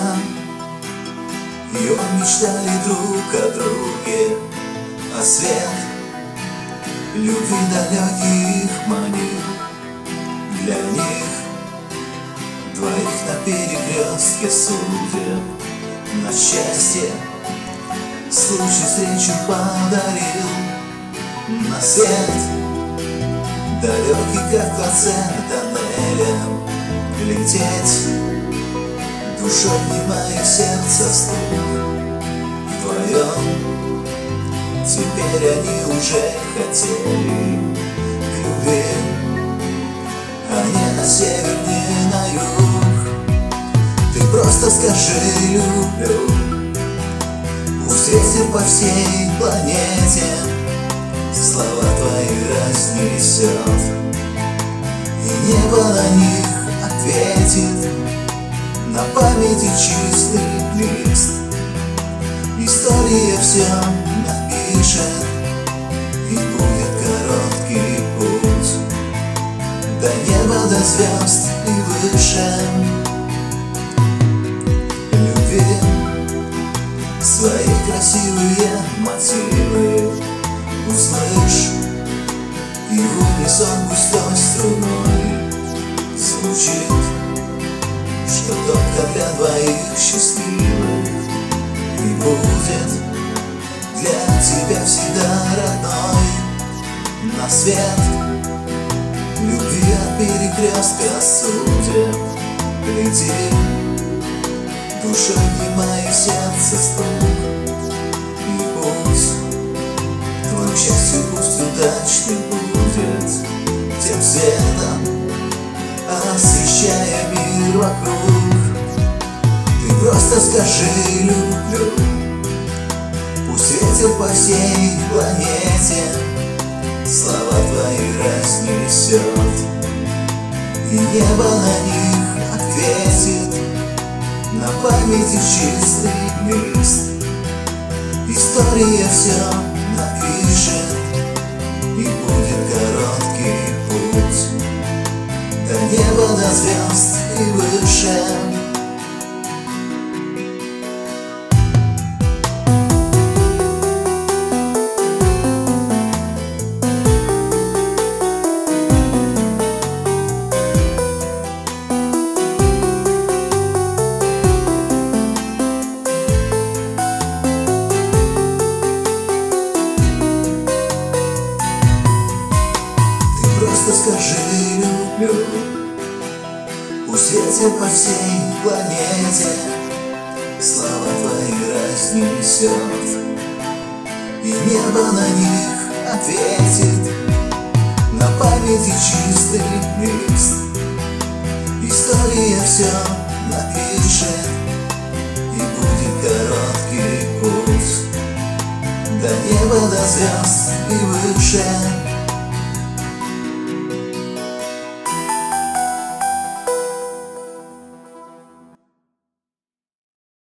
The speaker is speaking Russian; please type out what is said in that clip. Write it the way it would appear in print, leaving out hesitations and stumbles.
И он мечтали друг о друге, а свет любви далеких манил. Для них двоих на перекрестке судеб, на счастье случай встречу подарил. На свет далекий, как в конце тоннеля, лететь душой внимая сердце стук. Вдвоем теперь они уже хотели к любви, а не на север, не на юг. Ты просто скажи люблю, пусть ветер по всей планете слова твои разнесет, и небо на них ответит. На памяти чистый лист история все напишет, и будет короткий путь до неба, до звезд и выше. Любви свои красивые мотивы услышь, и в унисон густой струной звучит, что только для двоих счастливых, и будет для тебя всегда родной. На свет любви от перекрестка судеб лети, душой внимая сердце стук. И пусть твоим счастью пусть удачный будет тем светом, освещая мир вокруг. Ты просто скажи люблю, пусть ветер по всей планете слова твои разнесет, и небо на них ответит. На памяти чистый лист история все напишет, и будет короткий путь до неба, до звезд и выше. Просто скажи люблю, пусть ветер по всей планете слова твои разнесет, и небо на них ответит. На памяти чистый лист история все напишет, и будет короткий путь до неба, до звезд и выше.